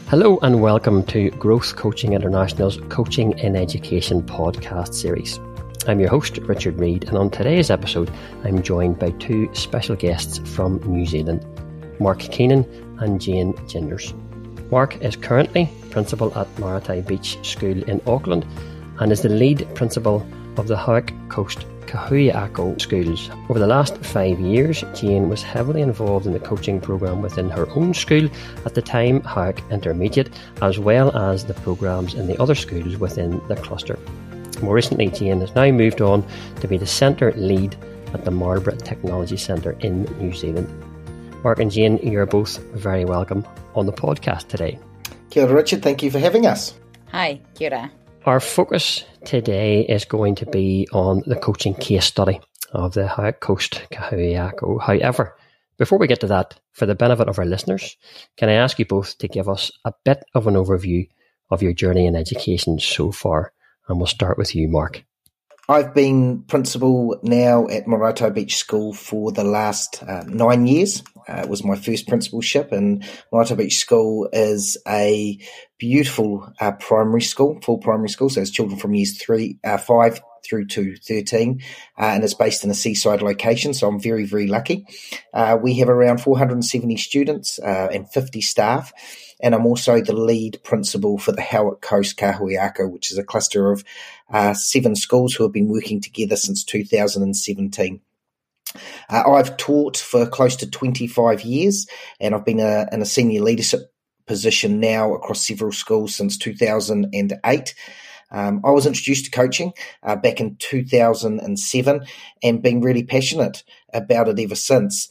Hello and welcome to Growth Coaching International's Coaching in Education podcast series. I'm your host, Richard Reid, and on today's episode, I'm joined by two special guests from New Zealand, Mark Keenan and Jane Gingers. Mark is currently principal at Maraetai Beach School in Auckland and is the lead principal of the Howick Coast Kahuiako schools. Over the last 5 years, Jane was heavily involved in the coaching programme within her own school, at the time Howick Intermediate, as well as the programmes in the other schools within the cluster. More recently, Jane has now moved on to be the centre lead at the Marlborough Technology Centre in New Zealand. Mark and Jane, you're both very welcome on the podcast today. Kia ora, Richard. Thank you for having us. Hi, kia ora. Our focus today is going to be on the coaching case study of the Howick Coast Kahuiako. However, before we get to that, for the benefit of our listeners, can I ask you both to give us a bit of an overview of your journey in education so far? And we'll start with you, Mark. I've been principal now at Maraetai Beach School for the last 9 years. It was my first principalship, and Maraetai Beach School is a beautiful primary school, full primary school. So it's children from years 5 through to 13, and it's based in a seaside location. So I'm very, very lucky. We have around 470 students and 50 staff. And I'm also the lead principal for the Howick Coast Kahuiako, which is a cluster of 7 schools who have been working together since 2017. I've taught for close to 25 years, and I've been in a senior leadership position now across several schools since 2008. I was introduced to coaching back in 2007 and been really passionate about it ever since.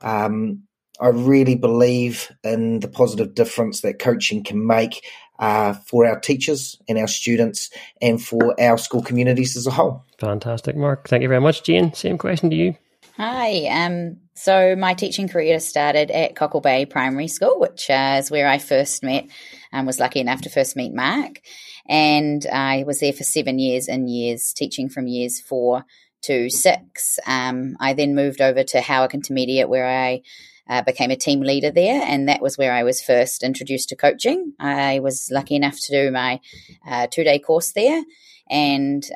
I really believe in the positive difference that coaching can make for our teachers and our students and for our school communities as a whole. Fantastic, Mark. Thank you very much. Jane, same question to you. Hi. So my teaching career started at Cockle Bay Primary School, which is where I first met and was lucky enough to first meet Mark. And I was there for 7 years teaching from years 4 to 6. I then moved over to Howick Intermediate, where I became a team leader there, and that was where I was first introduced to coaching. I was lucky enough to do my 2-day course there, and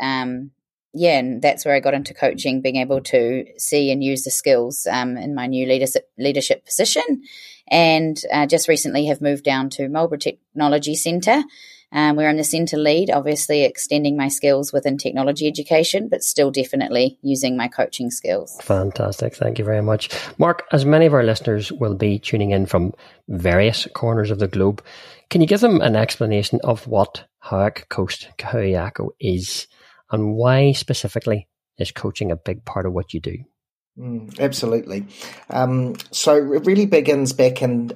and that's where I got into coaching, being able to see and use the skills in my new leadership position. And just recently have moved down to Marlborough Technology Centre, where I'm the centre lead, obviously extending my skills within technology education, but still definitely using my coaching skills. Fantastic. Thank you very much. Mark, as many of our listeners will be tuning in from various corners of the globe, can you give them an explanation of what Howick Coast Kahuiako is and why specifically is coaching a big part of what you do? Absolutely. So it really begins back in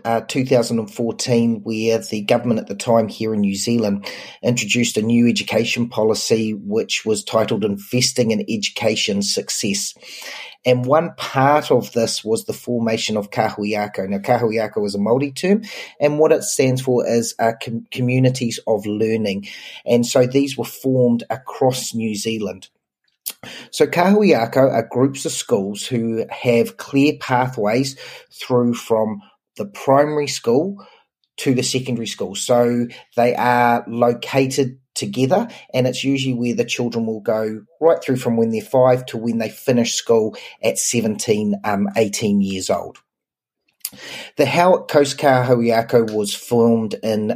2014, where the government at the time here in New Zealand introduced a new education policy, which was titled Investing in Education Success. And one part of this was the formation of Kahuiako. Now, Kahuiako is a Māori term, and what it stands for is communities of learning. And so these were formed across New Zealand. So Kahuiako are groups of schools who have clear pathways through from the primary school to the secondary school. So they are located together, and it's usually where the children will go right through from when they're 5 to when they finish school at 17, 18 years old. The Howick Coast Kahuiako was formed in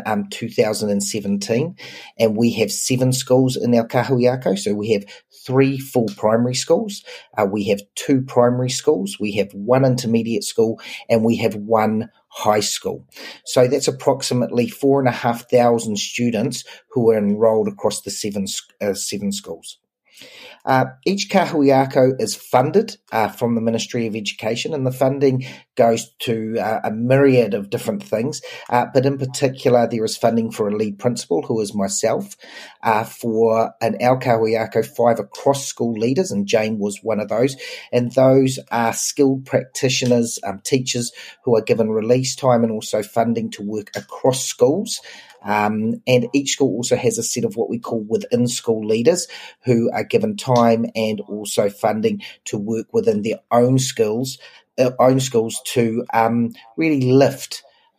2017, and we have 7 schools in our Kahuiako. So we have 3 full primary schools, we have 2 primary schools, we have 1 intermediate school, and we have 1 high school. So that's approximately 4,500 students who are enrolled across the 7 schools. Each Kahuiako is funded from the Ministry of Education, and the funding goes to a myriad of different things. But in particular, there is funding for a lead principal, who is myself, for an our Kahuiako 5 across school leaders, and Jane was one of those. And those are skilled practitioners, teachers who are given release time and also funding to work across schools. And each school also has a set of what we call within school leaders who are given time and also funding to work within their own schools to really lift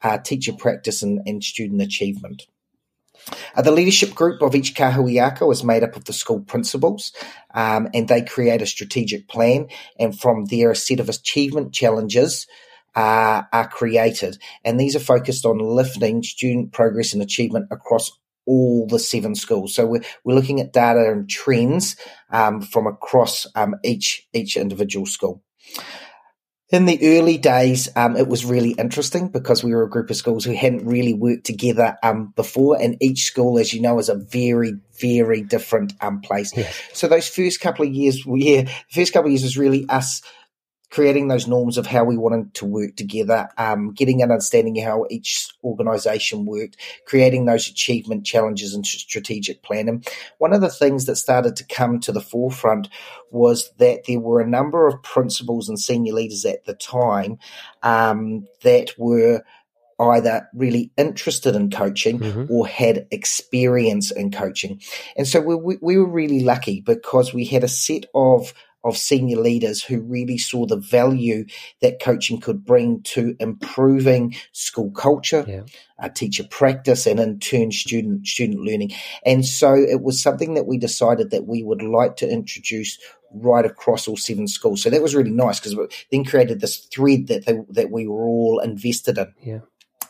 teacher practice and student achievement. The leadership group of each kahuiako is made up of the school principals, and they create a strategic plan, and from there a set of achievement challenges are created, and these are focused on lifting student progress and achievement across all the 7 schools. So we're looking at data and trends from across each individual school. In the early days, it was really interesting because we were a group of schools who hadn't really worked together before, and each school, as you know, is a very, very different place. Yes. So those first couple of years was really us creating those norms of how we wanted to work together, getting an understanding of how each organisation worked, creating those achievement challenges and strategic plan. And one of the things that started to come to the forefront was that there were a number of principals and senior leaders at the time that were either really interested in coaching or had experience in coaching. And so we were really lucky because we had a set of senior leaders who really saw the value that coaching could bring to improving school culture, teacher practice, and in turn student learning. And so it was something that we decided that we would like to introduce right across all 7 schools. So that was really nice because it then created this thread that we were all invested in. Yeah.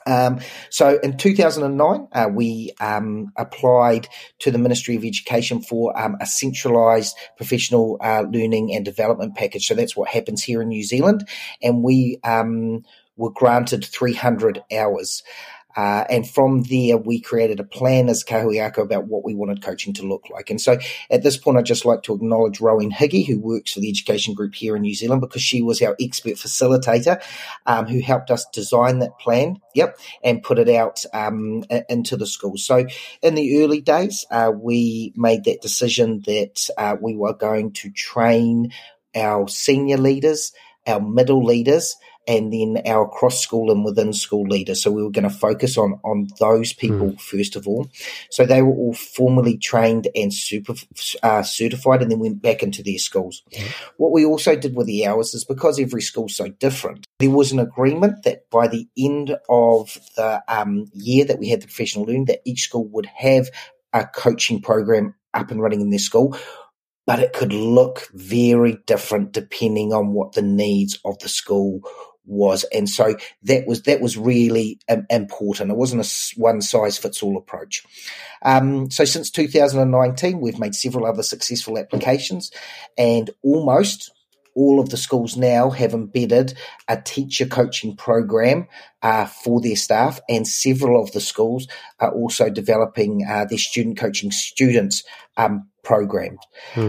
So in 2009, we applied to the Ministry of Education for a centralised professional learning and development package. So that's what happens here in New Zealand. And we were granted 300 hours. And from there, we created a plan as kahuiako about what we wanted coaching to look like. And so at this point, I'd just like to acknowledge Rowan Higgy, who works for the education group here in New Zealand, because she was our expert facilitator who helped us design that plan, and put it out into the schools. So in the early days, we made that decision that we were going to train our senior leaders, our middle leaders, and then our cross-school and within-school leaders. So we were going to focus on those people first of all. So they were all formally trained and certified, and then went back into their schools. What we also did with the hours is because every school's so different, there was an agreement that by the end of the year that we had the professional learning, that each school would have a coaching program up and running in their school, but it could look very different depending on what the needs of the school was. And so that was really important. It wasn't a one-size-fits-all approach. So since 2019, we've made several other successful applications, and almost all of the schools now have embedded a teacher coaching program for their staff, and several of the schools are also developing their student coaching students programs.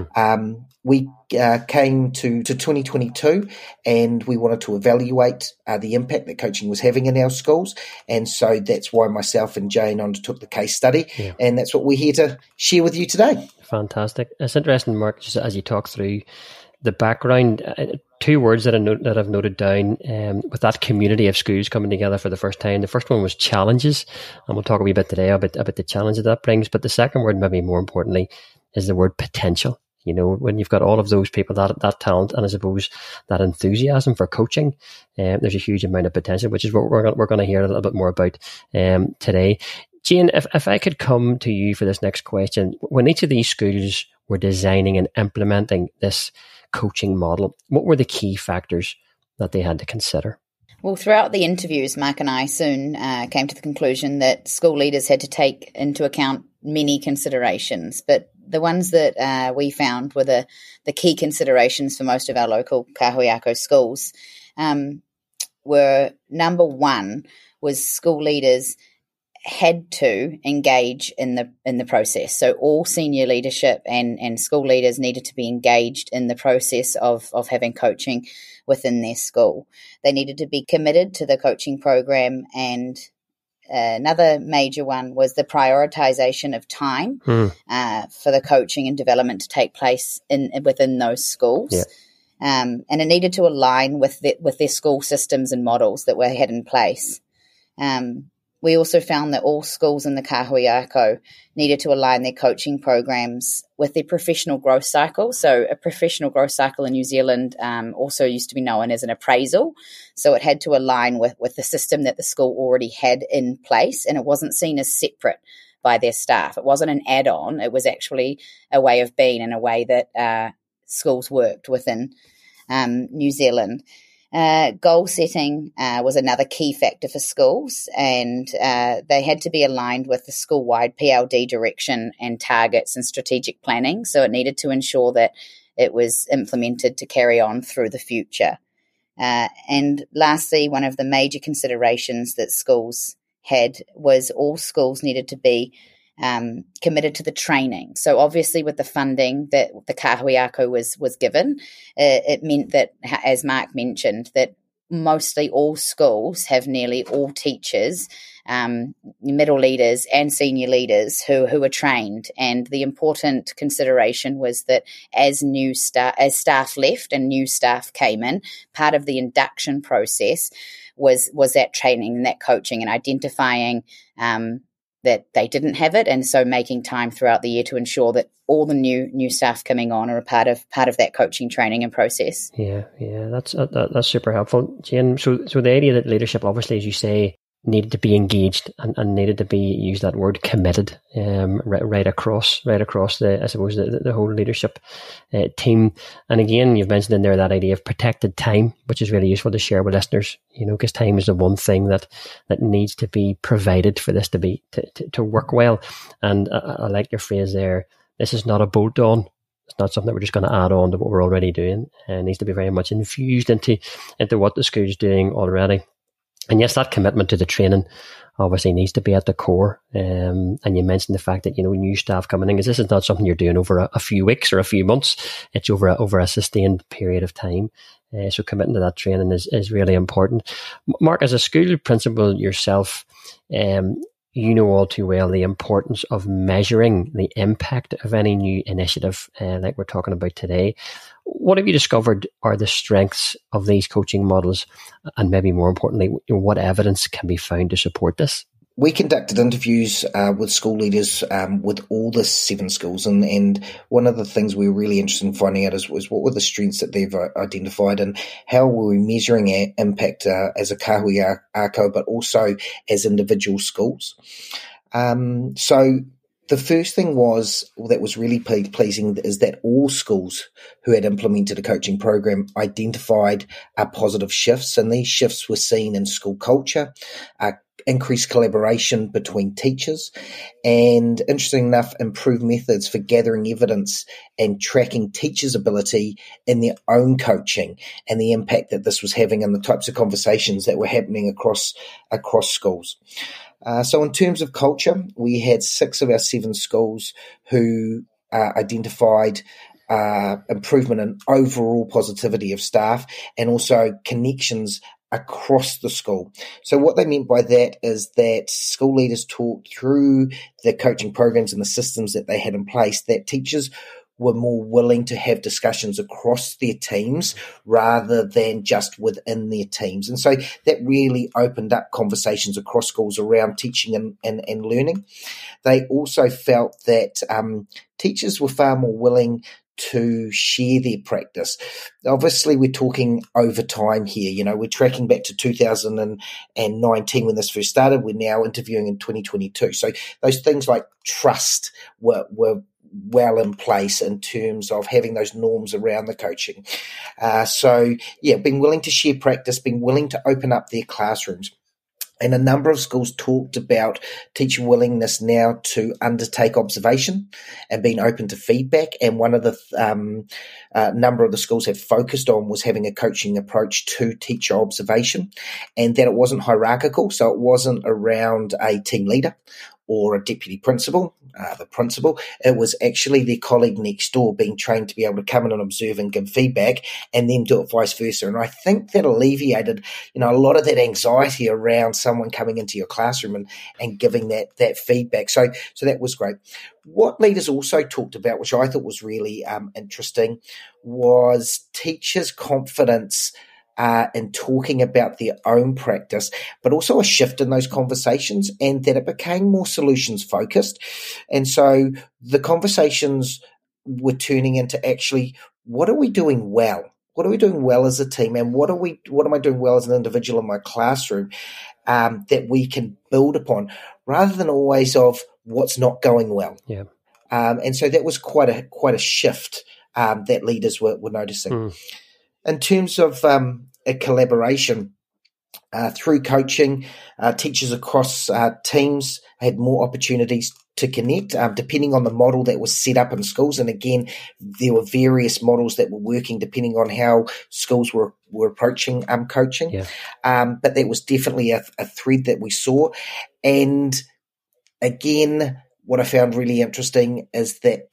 We came to 2022, and we wanted to evaluate the impact that coaching was having in our schools, and so that's why myself and Jane undertook the case study, and that's what we're here to share with you today. Fantastic. It's interesting, Mark, just as you talk through the background, 2 words that I've noted down with that community of schools coming together for the first time. The first one was challenges, and we'll talk a wee bit today about the challenges that brings. But the second word, maybe more importantly, is the word potential. You know, when you've got all of those people, that talent, and I suppose that enthusiasm for coaching, there's a huge amount of potential, which is what we're going to hear a little bit more about today. Jane, if I could come to you for this next question, when each of these schools were designing and implementing this coaching model, what were the key factors that they had to consider? Well, throughout the interviews, Mark and I soon came to the conclusion that school leaders had to take into account many considerations, but the ones that we found were the key considerations for most of our local kahuiako schools were, number one, was school leaders had to engage in the process. So all senior leadership and school leaders needed to be engaged in the process of having coaching within their school. They needed to be committed to the coaching program, and another major one was the prioritization of time for the coaching and development to take place within those schools. Yeah. And it needed to align with their school systems and models that were had in place. We also found that all schools in the Kahuiako needed to align their coaching programs with their professional growth cycle. So a professional growth cycle in New Zealand also used to be known as an appraisal. So it had to align with the system that the school already had in place, and it wasn't seen as separate by their staff. It wasn't an add-on. It was actually a way of being and a way that schools worked within New Zealand. Goal setting was another key factor for schools, and they had to be aligned with the school-wide PLD direction and targets and strategic planning. So it needed to ensure that it was implemented to carry on through the future. And lastly, one of the major considerations that schools had was all schools needed to be committed to the training. So obviously with the funding that the Kahuiako was given, it meant that, as Mark mentioned, that mostly all schools have nearly all teachers, middle leaders and senior leaders who are trained. And the important consideration was that as staff left and new staff came in, part of the induction process was that training and that coaching and identifying that they didn't have it, and so making time throughout the year to ensure that all the new staff coming on are a part of that coaching training and process. Yeah, that's super helpful, Jane. So the idea that leadership, obviously, as you say, needed to be engaged and needed to be, use that word, committed, right across the, I suppose, the whole leadership team. And again, you've mentioned in there that idea of protected time, which is really useful to share with listeners, because time is the one thing that needs to be provided for this to work well. And I like your phrase there. This is not a bolt on. It's not something that we're just going to add on to what we're already doing. It needs to be very much infused into what the school's doing already. And yes, that commitment to the training obviously needs to be at the core. And you mentioned the fact that, new staff coming in, because this is not something you're doing over a few weeks or a few months. It's over a sustained period of time. So committing to that training is really important. Mark, as a school principal yourself, you know all too well the importance of measuring the impact of any new initiative like we're talking about today. What have you discovered are the strengths of these coaching models? And maybe more importantly, what evidence can be found to support this? We conducted interviews with school leaders with all the 7 schools, and one of the things we were really interested in finding out was what were the strengths that they've identified, and how were we measuring our impact as a Kahuiako, but also as individual schools. So the first thing that was really pleasing is that all schools who had implemented a coaching program identified positive shifts, and these shifts were seen in school culture, increased collaboration between teachers, and interesting enough, improved methods for gathering evidence and tracking teachers' ability in their own coaching, and the impact that this was having on the types of conversations that were happening across schools. So in terms of culture, we had 6 of our 7 schools who identified improvement in overall positivity of staff and also connections across the school. So what they meant by that is that school leaders talked through the coaching programs and the systems that they had in place, that teachers were more willing to have discussions across their teams rather than just within their teams. And so that really opened up conversations across schools around teaching and learning. They also felt that teachers were far more willing to share their practice. Obviously, we're talking over time here. We're tracking back to 2019 when this first started. We're now interviewing in 2022. So those things like trust were well in place in terms of having those norms around the coaching. Being willing to share practice, being willing to open up their classrooms. And a number of schools talked about teacher willingness now to undertake observation and being open to feedback. And one of the number of the schools have focused on was having a coaching approach to teacher observation, and that it wasn't hierarchical. So it wasn't around a team leader or a deputy principal, the principal. It was actually their colleague next door being trained to be able to come in and observe and give feedback, and then do it vice versa. And I think that alleviated, a lot of that anxiety around someone coming into your classroom and giving that feedback. So that was great. What leaders also talked about, which I thought was really interesting, was teachers' confidence in talking about their own practice, but also a shift in those conversations, and that it became more solutions focused. And so the conversations were turning into actually, what are we doing well? What are we doing well as a team? And what am I doing well as an individual in my classroom that we can build upon, rather than always of what's not going well. Yeah. And so that was quite a shift that leaders were noticing. In terms of a collaboration, through coaching, teachers across teams had more opportunities to connect, depending on the model that was set up in schools. And again, there were various models that were working depending on how schools were approaching coaching. Yeah. But that was definitely a thread that we saw. And again, what I found really interesting is that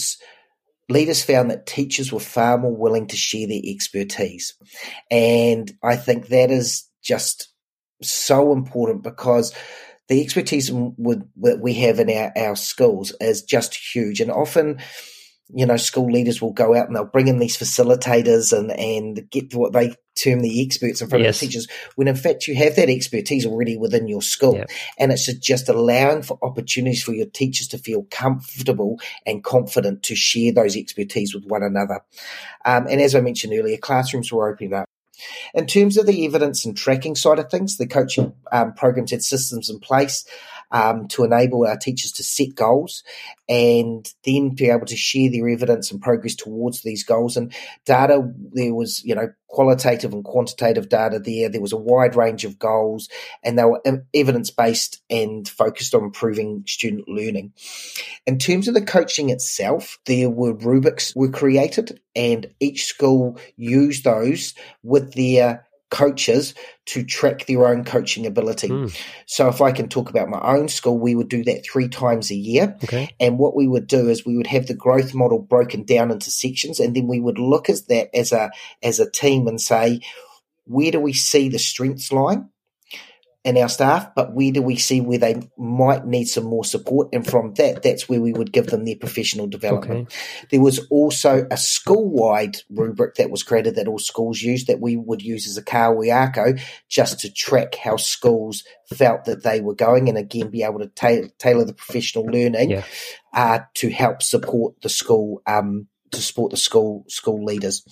leaders found that teachers were far more willing to share their expertise. And I think that is just so important, because the expertise that we have in our schools is just huge. And often, school leaders will go out and they'll bring in these facilitators and get what they term the experts in front of the teachers, when in fact you have that expertise already within your school. Yeah. And it's just allowing for opportunities for your teachers to feel comfortable and confident to share those expertise with one another. And as I mentioned earlier, classrooms were opening up. In terms of the evidence and tracking side of things, the coaching programs had systems in place to enable our teachers to set goals and then be able to share their evidence and progress towards these goals. And data, there was, qualitative and quantitative data there. There was a wide range of goals, and they were evidence-based and focused on improving student learning. In terms of the coaching itself, there were rubrics were created, and each school used those with their coaches to track their own coaching ability. So if I can talk about my own school, we would do that 3 times a year. Okay. And what we would do is we would have the growth model broken down into sections, and then we would look at that as a team and say, where do we see the strengths lying in our staff, but where do we see where they might need some more support? And from that's where we would give them their professional development. Okay. There was also a school-wide rubric that was created that all schools used, that we would use as a kawiako, just to track how schools felt that they were going, and again be able to tailor the professional learning to help support the school. To support the school leaders.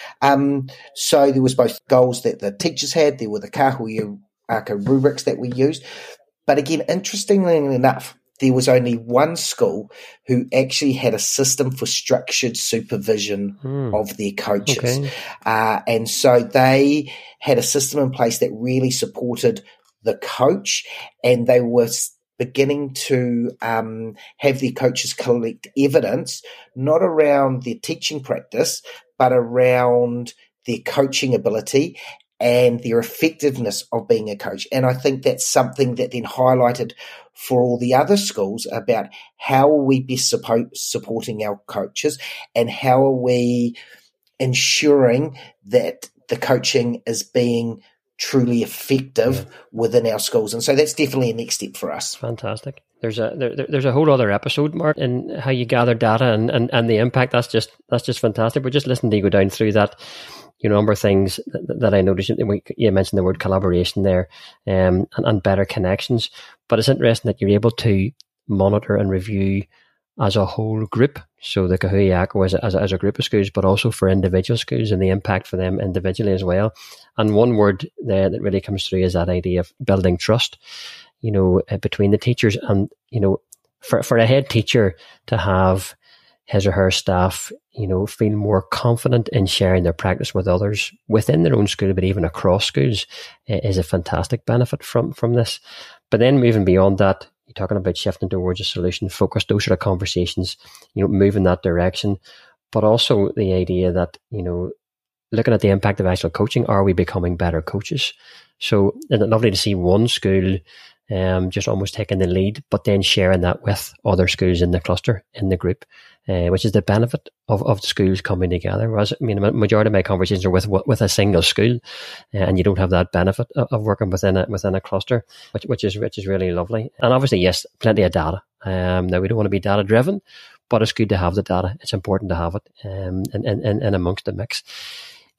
So there was both goals that the teachers had, there were the kawiako rubrics that we used. But again, interestingly enough, there was only one school who actually had a system for structured supervision of their coaches. Okay. And so they had a system in place that really supported the coach, and they were beginning to have their coaches collect evidence, not around their teaching practice, but around their coaching ability and their effectiveness of being a coach. And I think that's something that then highlighted for all the other schools about how are we best supporting our coaches, and how are we ensuring that the coaching is being truly effective within our schools. And so that's definitely a next step for us. Fantastic. There's a whole other episode, Mark, in how you gather data and the impact. That's just fantastic. But just listening to you go down through that, number of things that I noticed. You mentioned the word collaboration there, and better connections. But it's interesting that you're able to monitor and review as a whole group. So the Kahuiako as a group of schools, but also for individual schools and the impact for them individually as well. And one word there that really comes through is that idea of building trust, between the teachers. And, for a head teacher to have his or her staff, feel more confident in sharing their practice with others within their own school, but even across schools, is a fantastic benefit from this. But then moving beyond that, you're talking about shifting towards a solution focused, those sort of conversations, move in that direction. But also the idea that, looking at the impact of actual coaching, are we becoming better coaches? So it's lovely to see one school just almost taking the lead, but then sharing that with other schools in the cluster, in the group, which is the benefit of the schools coming together. Whereas, a majority of my conversations are with a single school, and you don't have that benefit of working within a cluster, which is really lovely. And obviously, yes, plenty of data. Now, we don't want to be data driven, but it's good to have the data. It's important to have it in amongst the mix. Jane,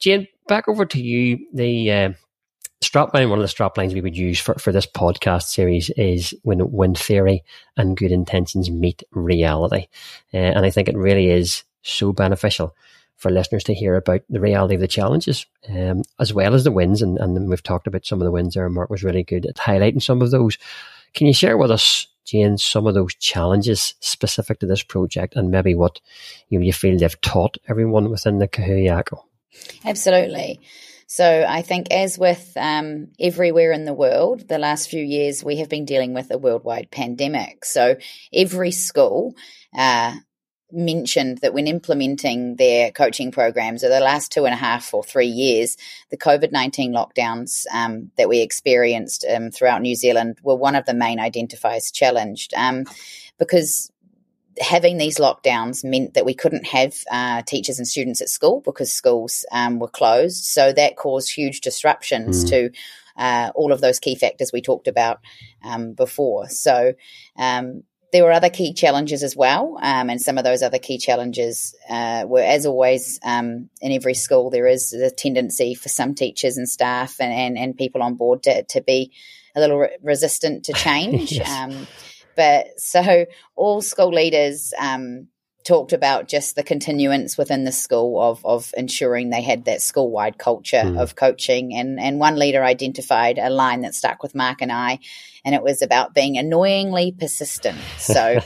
back over to you. The strapline, one of the straplines we would use for this podcast series is when theory and good intentions meet reality. And I think it really is so beneficial for listeners to hear about the reality of the challenges, as well as the wins. And we've talked about some of the wins there. Mark was really good at highlighting some of those. Can you share with us, Jane, some of those challenges specific to this project and maybe what you feel they've taught everyone within the Kahuyaco? Absolutely. So I think, as with everywhere in the world, the last few years we have been dealing with a worldwide pandemic. So every school mentioned that when implementing their coaching programs over the last 2.5 or 3 years, the COVID-19 lockdowns that we experienced throughout New Zealand were one of the main identifiers challenged, because having these lockdowns meant that we couldn't have teachers and students at school because schools were closed. So that caused huge disruptions to all of those key factors we talked about before. So there were other key challenges as well, and some of those other key challenges were, as always, in every school, there is a tendency for some teachers and staff and people on board to be a little resistant to change. Yes. But so all school leaders talked about just the continuance within the school of ensuring they had that school-wide culture of coaching. And one leader identified a line that stuck with Mark and I, and it was about being annoyingly persistent. So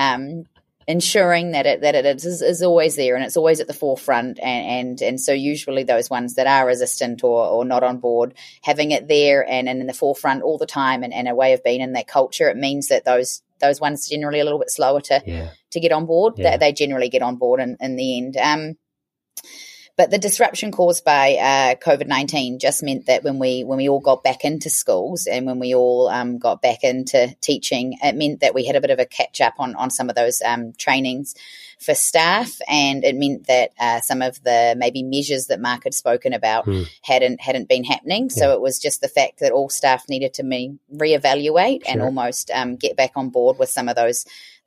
ensuring that it is always there and it's always at the forefront. And so usually those ones that are resistant or not on board, having it there and in the forefront all the time and a way of being in that culture, it means that those ones generally a little bit slower to get on board. Yeah. They generally get on board in the end. But the disruption caused by COVID-19 just meant that when we all got back into schools and when we all got back into teaching, it meant that we had a bit of a catch up on some of those trainings for staff, and it meant that some of the maybe measures that Mark had spoken about hadn't been happening. So it was just the fact that all staff needed to reevaluate and almost get back on board with some of those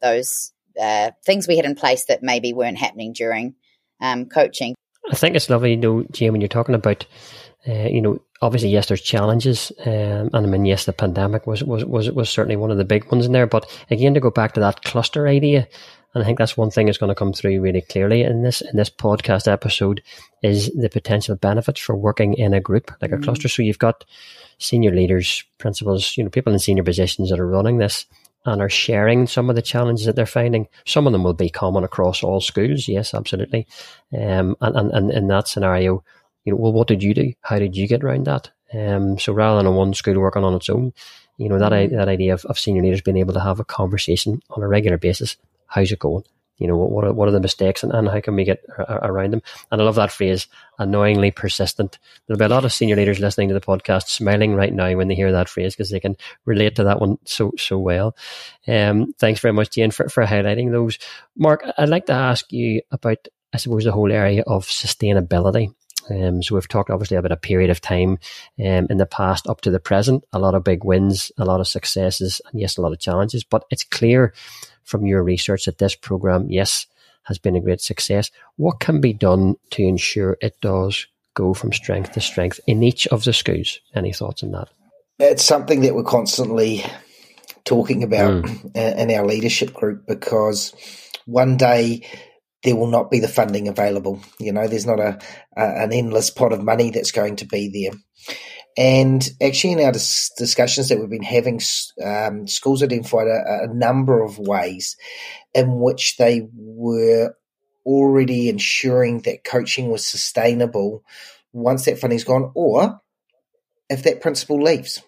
things we had in place that maybe weren't happening during coaching. I think it's lovely, though, Jane, when you're talking about, obviously, yes, there's challenges, and I mean, yes, the pandemic was certainly one of the big ones in there. But again, to go back to that cluster idea, and I think that's one thing that's going to come through really clearly in this podcast episode, is the potential benefits for working in a group like a cluster. So you've got senior leaders, principals, people in senior positions that are running this and are sharing some of the challenges that they're finding. Some of them will be common across all schools. Yes, absolutely. And in that scenario, well, what did you do? How did you get around that? So rather than one school working on its own, that idea of senior leaders being able to have a conversation on a regular basis. How's it going? What are the mistakes and how can we get around them? And I love that phrase, annoyingly persistent. There'll be a lot of senior leaders listening to the podcast smiling right now when they hear that phrase because they can relate to that one so well. Thanks very much, Jane, for highlighting those. Mark, I'd like to ask you about, I suppose, the whole area of sustainability. So we've talked obviously about a period of time in the past up to the present, a lot of big wins, a lot of successes, and yes, a lot of challenges. But it's clear from your research that this program, yes, has been a great success. What can be done to ensure it does go from strength to strength in each of the schools? Any thoughts on that? It's something that we're constantly talking about in our leadership group, because one day there will not be the funding available. There's not an endless pot of money that's going to be there. And actually in our discussions that we've been having, schools identified a number of ways in which they were already ensuring that coaching was sustainable once that funding's gone, or if that principal leaves,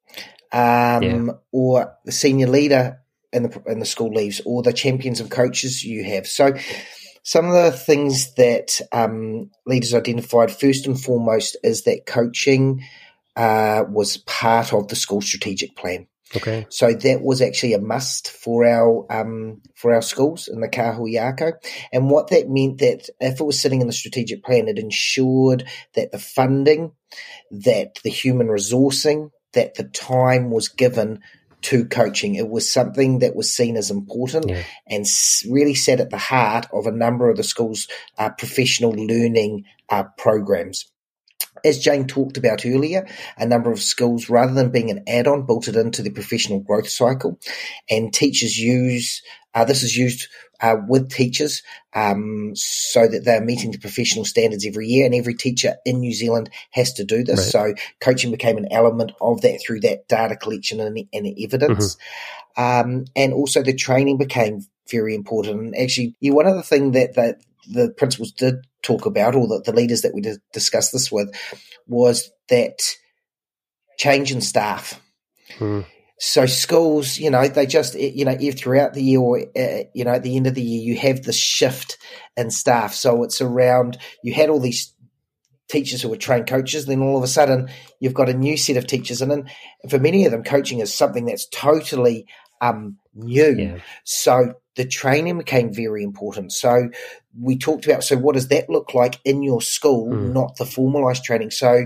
or the senior leader in the school leaves, or the champions of coaches you have. So some of the things that leaders identified, first and foremost, is that coaching was part of the school strategic plan. Okay. So that was actually a must for our schools in the Kahuyaco. And what that meant, that if it was sitting in the strategic plan, it ensured that the funding, that the human resourcing, that the time was given to coaching. It was something that was seen as important and really sat at the heart of a number of the school's professional learning programs. As Jane talked about earlier, a number of schools, rather than being an add-on, built it into the professional growth cycle, and teachers use this is used with teachers so that they're meeting the professional standards every year, and every teacher in New Zealand has to do this. Right. So coaching became an element of that through that data collection and evidence. And also the training became very important. And actually, one other thing that the principals did talk about, or the leaders that we discussed this with, was that change in staff. So schools, they just, throughout the year, or, at the end of the year, you have the shift in staff. So it's around, you had all these teachers who were trained coaches, then all of a sudden you've got a new set of teachers. And then for many of them, coaching is something that's totally new. Yeah. So the training became very important. So we talked about, so what does that look like in your school, not the formalised training? So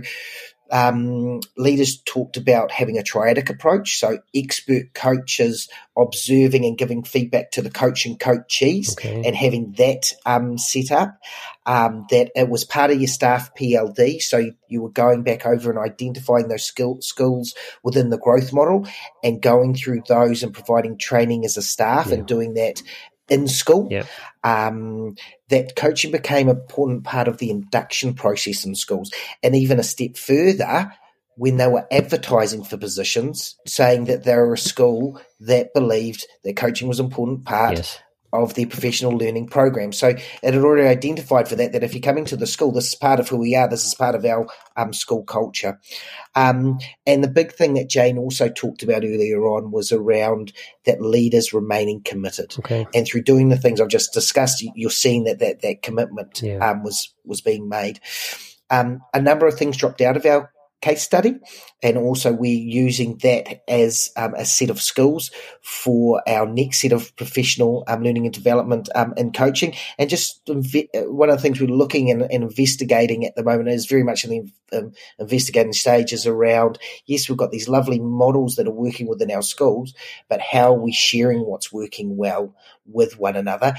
leaders talked about having a triadic approach, so expert coaches observing and giving feedback to the coach and coachees, and having that set up. That it was part of your staff PLD, so you were going back over and identifying those skills within the growth model and going through those and providing training as a staff and doing that in school. That coaching became an important part of the induction process in schools, and even a step further when they were advertising for positions, saying that they were a school that believed that coaching was an important part of their professional learning program. So it had already identified for that if you're coming to the school, this is part of who we are, this is part of our school culture. And the big thing that Jane also talked about earlier on was around that leaders remaining committed. And through doing the things I've just discussed, you're seeing that commitment was being made. A number of things dropped out of our case study, and also we're using that as a set of skills for our next set of professional learning and development and coaching. And just one of the things we're looking and investigating at the moment is very much in the investigating stages around, yes, we've got these lovely models that are working within our schools, but how are we sharing what's working well with one another,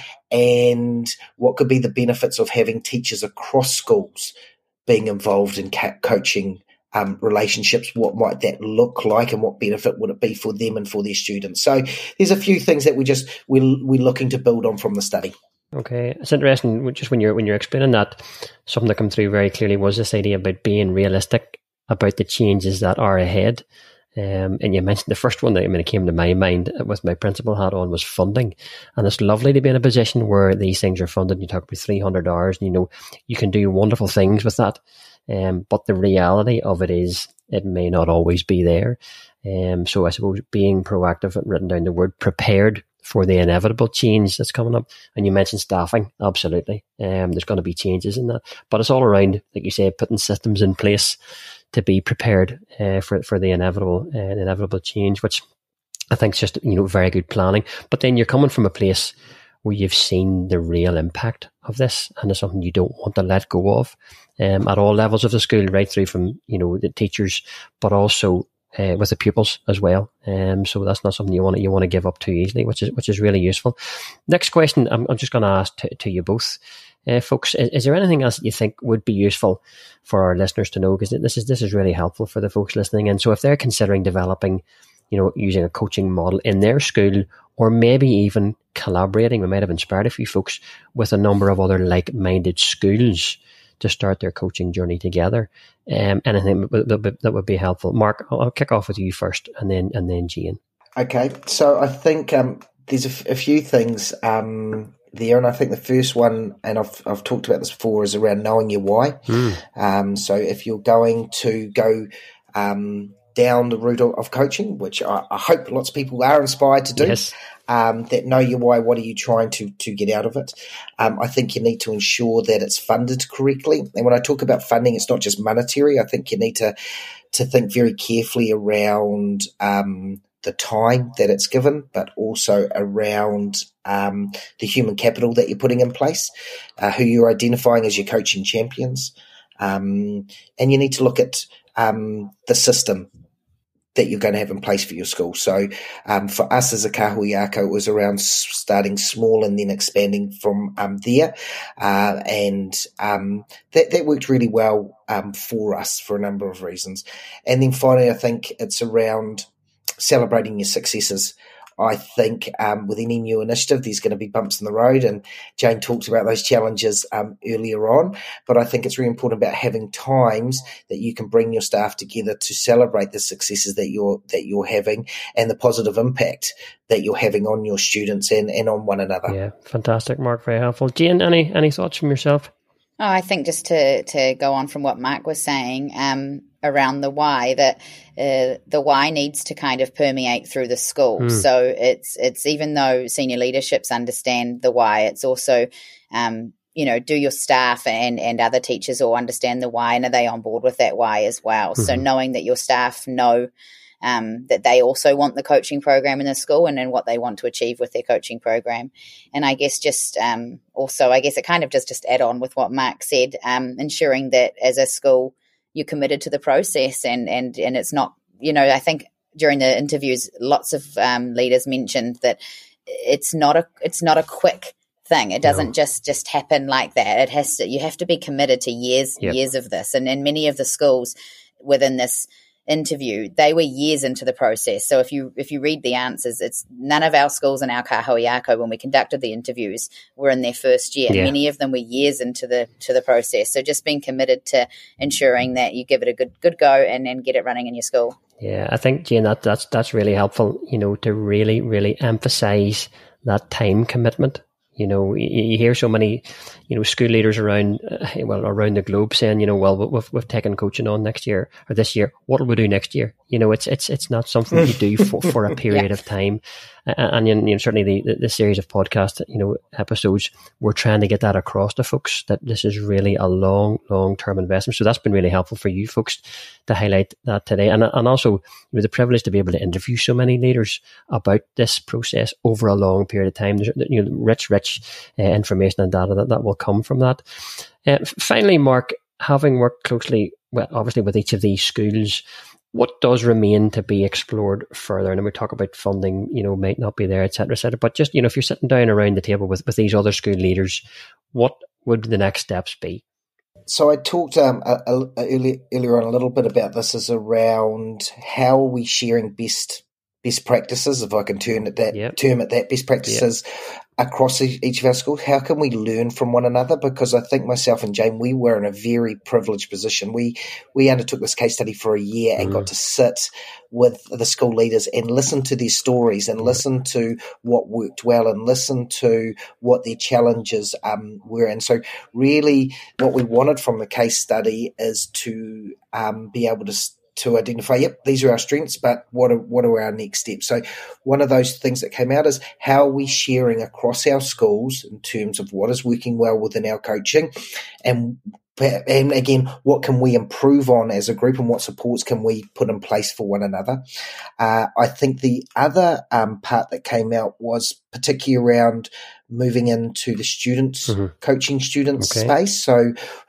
and what could be the benefits of having teachers across schools being involved in coaching relationships. What might that look like, and what benefit would it be for them and for their students? So there's a few things that we're looking to build on from the study. Okay, it's interesting. Just when you're explaining that, something that came through very clearly was this idea about being realistic about the changes that are ahead. And you mentioned the first one that came to my mind with my principal hat on was funding. And it's lovely to be in a position where these things are funded. You talk about 300 hours, and you can do wonderful things with that. But the reality of it is it may not always be there. So I suppose being proactive and written down the word prepared for the inevitable change that's coming up. And you mentioned staffing, absolutely. There's going to be changes in that. But it's all around, like you say, putting systems in place to be prepared for the inevitable change, which I think is just very good planning. But then you're coming from a place where you've seen the real impact of this, and it's something you don't want to let go of at all levels of the school, right through from the teachers, but also with the pupils as well. So that's not something you want to give up too easily, which is really useful. Next question, I'm just going to ask to you both. Folks, is there anything else that you think would be useful for our listeners to know? Because this is really helpful for the folks listening. And so if they're considering developing, using a coaching model in their school, or maybe even collaborating, we might have inspired a few folks with a number of other like-minded schools to start their coaching journey together. Anything that would be helpful. Mark, I'll kick off with you first, and then Jane. Okay, so I think there's a few things there, and I think the first one, and I've talked about this before, is around knowing your why. So if you're going to go down the route of coaching, which I hope lots of people are inspired to do, that know your why, what are you trying to get out of it? I think you need to ensure that it's funded correctly. And when I talk about funding, it's not just monetary. I think you need to think very carefully around the time that it's given, but also around the human capital that you're putting in place, who you're identifying as your coaching champions. And you need to look at the system that you're going to have in place for your school. So for us as a Kahuiako, it was around starting small and then expanding from there. That worked really well for us for a number of reasons. And then finally, I think it's around celebrating your successes. I think with any new initiative, there's going to be bumps in the road, and Jane talked about those challenges earlier on. But I think it's really important about having times that you can bring your staff together to celebrate the successes that you're having and the positive impact that you're having on your students and on one another. Yeah, fantastic, Mark. Very helpful. Jane, any thoughts from yourself? Oh, I think just to go on from what Mark was saying around the why, that the why needs to kind of permeate through the school. So it's even though senior leaderships understand the why, it's also do your staff and other teachers all understand the why, and are they on board with that why as well? Mm-hmm. So knowing that your staff know that they also want the coaching program in the school and what they want to achieve with their coaching program. And I guess just also, I guess it kind of just add on with what Mark said, ensuring that as a school you're committed to the process and it's not, I think during the interviews, lots of leaders mentioned that it's not a quick thing. It doesn't just happen like that. You have to be committed to years of this. And in many of the schools within this interview, they were years into the process. So if you read the answers, it's none of our schools in our Kahuiako, when we conducted the interviews, were in their first year. Yeah. Many of them were years into the process. So just being committed to ensuring that you give it a good go and then get it running in your school. Yeah, I think, Jane, that's really helpful, to really, really emphasize that time commitment. You hear so many, school leaders around the globe saying, we've taken coaching on next year or this year. What will we do next year? It's not something you do for a period of time. And certainly the series of podcast, episodes, we're trying to get that across to folks that this is really a long-term investment. So that's been really helpful for you folks to highlight that today. And also the privilege to be able to interview so many leaders about this process over a long period of time. There's rich information and data that will come from that. Finally, Mark, having worked closely, obviously with each of these schools, what does remain to be explored further? And we talk about funding, might not be there, et cetera, but just, if you're sitting down around the table with these other school leaders, what would the next steps be? So I talked earlier on a little bit about this, is around how are we sharing best practices, if I can term it that, best practices across each of our schools. How can we learn from one another? Because I think myself and Jane, we were in a very privileged position. We undertook this case study for a year and got to sit with the school leaders and listen to their stories and listen to what worked well and listen to what their challenges were. And so really what we wanted from the case study is to be able to identify, these are our strengths, but what are our next steps? So one of those things that came out is how are we sharing across our schools in terms of what is working well within our coaching, and again, what can we improve on as a group and what supports can we put in place for one another? I think the other part that came out was particularly around moving into the students, coaching students space. So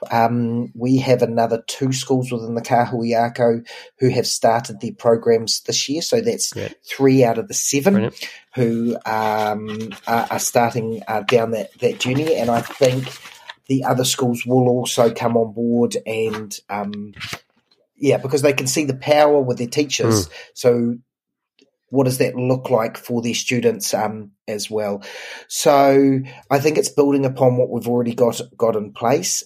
we have another 2 schools within the Kahuiako who have started their programs this year. So that's 3 out of the 7 who are starting down that journey. And I think the other schools will also come on board and, because they can see the power with their teachers. So what does that look like for their students as well? So I think it's building upon what we've already got in place.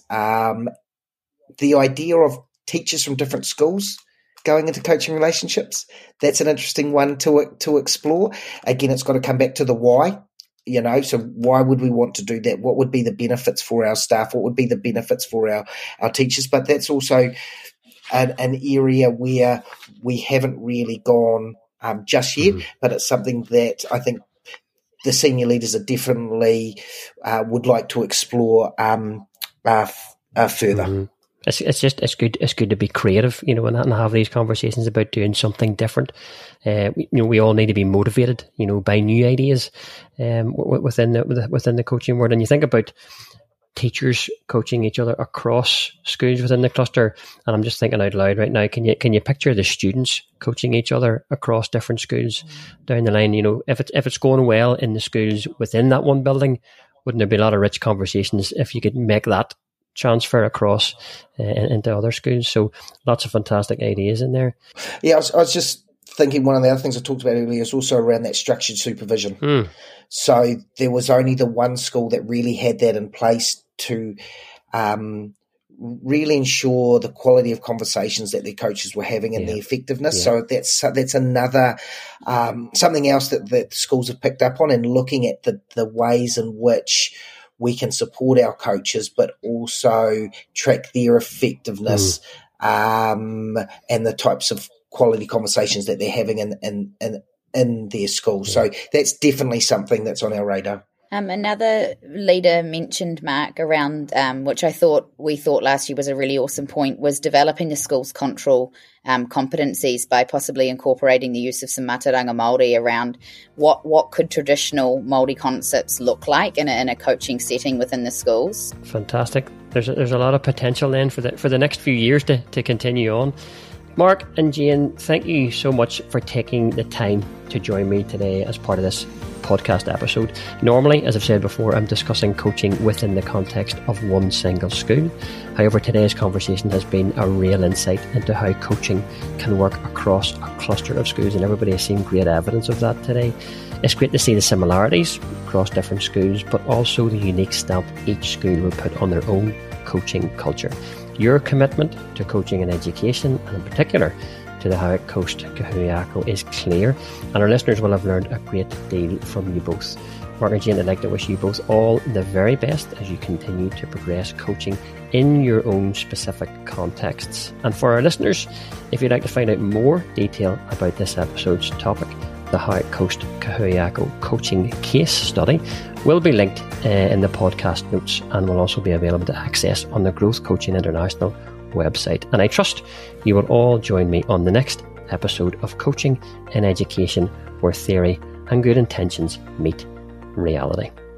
The idea of teachers from different schools going into coaching relationships, that's an interesting one to explore. Again, it's got to come back to the why. So why would we want to do that? What would be the benefits for our staff? What would be the benefits for our teachers? But that's also an area where we haven't really gone just yet, but it's something that I think the senior leaders are definitely would like to explore further. It's good to be creative, and have these conversations about doing something different. We all need to be motivated, by new ideas within the coaching world. And you think about teachers coaching each other across schools within the cluster. And I'm just thinking out loud right now, can you picture the students coaching each other across different schools down the line? If it's going well in the schools within that one building, wouldn't there be a lot of rich conversations if you could make that transfer across into other schools? So lots of fantastic ideas in there. Yeah, I was just thinking one of the other things I talked about earlier is also around that structured supervision. So there was only the one school that really had that in place to really ensure the quality of conversations that their coaches were having and the effectiveness. So that's another something else that schools have picked up on, and looking at the ways in which we can support our coaches, but also track their effectiveness and the types of quality conversations that they're having in their school. So that's definitely something that's on our radar. Another leader mentioned, Mark, around which we thought last year was a really awesome point, was developing the school's cultural competencies by possibly incorporating the use of some Mātauranga Māori around what could traditional Māori concepts look like in a coaching setting within the schools. Fantastic. There's a lot of potential then for the next few years to continue on. Mark and Jane, thank you so much for taking the time to join me today as part of this podcast episode. Normally, as I've said before, I'm discussing coaching within the context of one single school. However, today's conversation has been a real insight into how coaching can work across a cluster of schools, and everybody has seen great evidence of that today. It's great to see the similarities across different schools, but also the unique stamp each school will put on their own coaching culture. Your commitment to coaching and education, and in particular to the Howard Coast Kahuiako, is clear, and our listeners will have learned a great deal from you both. Mark and Jane, I'd like to wish you both all the very best as you continue to progress coaching in your own specific contexts. And for our listeners, if you'd like to find out more detail about this episode's topic, the Howard Coast Kahuiako coaching case study will be linked in the podcast notes and will also be available to access on the Growth Coaching International website. And I trust you will all join me on the next episode of Coaching in Education, where theory and good intentions meet reality.